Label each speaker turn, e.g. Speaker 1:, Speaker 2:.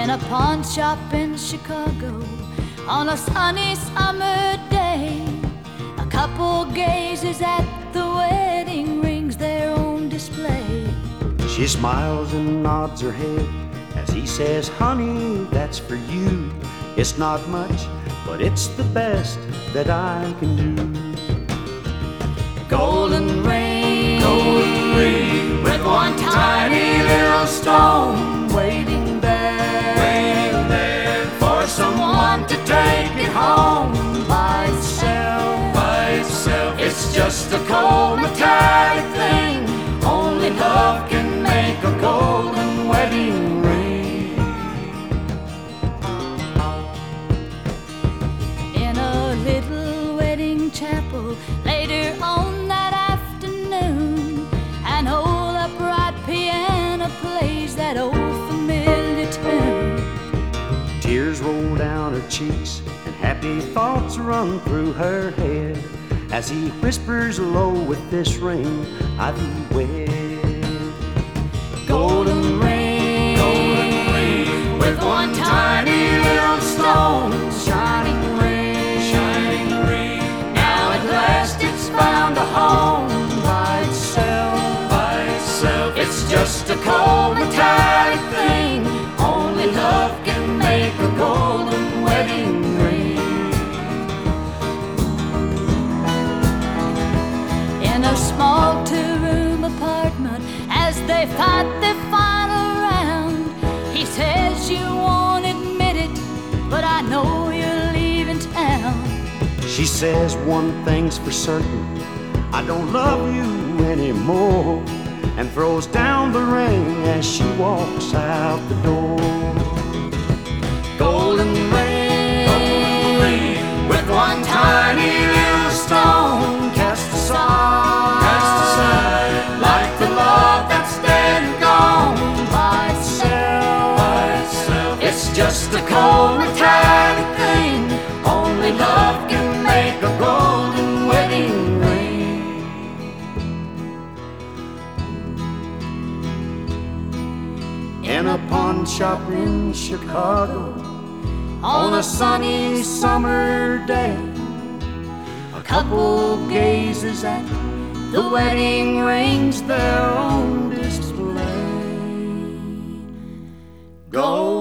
Speaker 1: in a pawn shop in Chicago on a sunny summer day. A couple gazes at the wedding rings there on display.
Speaker 2: She smiles and nods her head as he says, honey, that's for you. It's not much, but it's the best that I can do.
Speaker 1: Golden ring with one tiny little stone waiting there for someone to take it home by itself. It's just a cold metallic thing. Only love can make a golden wedding ring. In a little wedding chapel later on that afternoon, an old upright piano plays that old familiar tune.
Speaker 2: Tears roll down her cheeks and happy thoughts run through her head as he whispers low, with this ring I thee wed.
Speaker 1: Golden ring with one tiny little stone, shining ring. Now at last it's found a home by itself. It's just a cold metallic thing. Only love can make a golden wedding ring. In a small two-room apartment, as they fight their final round, he says, you won't admit it, but I know you're leaving town.
Speaker 2: She says, one thing's for certain, I don't love you anymore, and throws down the ring as she walks out the door.
Speaker 1: Golden ring with one tiny little stone cast aside, like the love that's dead and gone by itself. It's just a cold metallic thing. Only love can make a golden wedding ring.
Speaker 2: In a pawn shop in Chicago on a sunny summer day,
Speaker 1: A couple gazes at the wedding rings there on display. Go